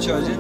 Че, один?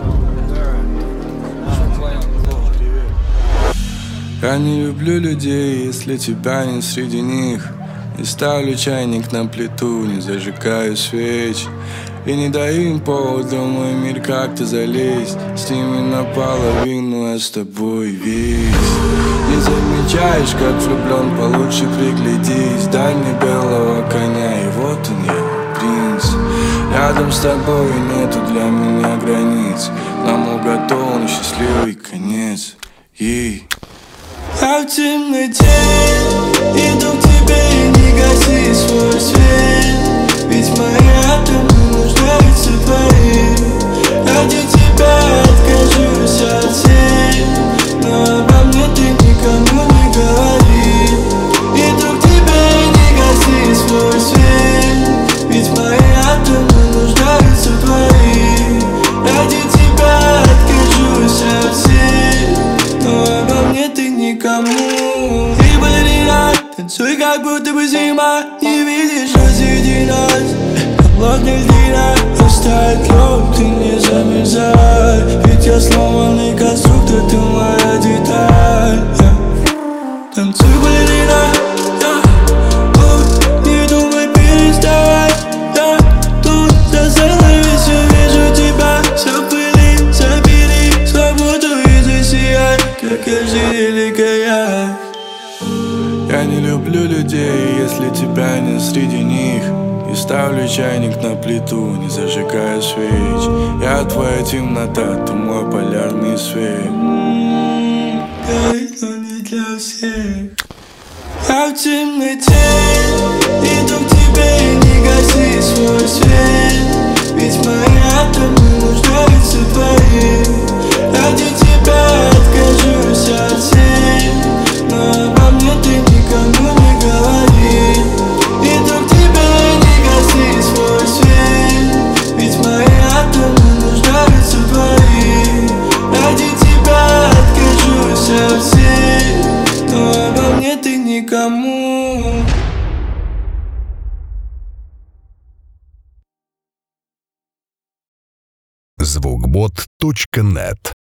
Я не люблю людей, если тебя нет среди них. Не ставлю чайник на плиту, не зажигаю свеч. И не даю им повода в мой мир как-то залезть. С ними наполовину, а с тобой весь. Не замечаешь, как влюблен, получше приглядись. Дай мне белого коня, и вот он я, принц. Рядом с тобой нету для меня границ. Нам уготован счастливый конец. Я в темноте иду к тебе и не гаси свой свет. Ведь моя дума нуждается в твоей. Ради тебя откажусь от всех, но обо мне ты никому не говори. Иду к тебе и не гаси свой свет. Ведь моя дума нуждается в твоей. Ради тебя откажусь от всех, но обо мне ты никому. И балерина, танцуй, как будто бы зима. Не видишь, разъеди нас, холодная льдина. Оставь лед, ты не замерзай. Ведь я сломанный конструктор, ты моя деталь. Танцуй, балерина, не думай переставай. Тут за занавесью вижу тебя. Все в пыли, забери свободу и засияй, как я великая. Я не люблю людей, если тебя нет среди них. И ставлю чайник на плиту, не зажигаю свеч. Я твоя темнота, ты мой полярный свет. Горит, но не для всех. Я в темноте иду к тебе и не гаси свой свет. Ведь моя дума нуждается в твоей. Ради тебя откажусь от всех, но обо мне ты никому не говори. Иду к тебе и не гаси свой свет. Ведь моя дума нуждается в твоей. Ради тебя откажусь от всех, но обо мне ты никому. Звукбот.нет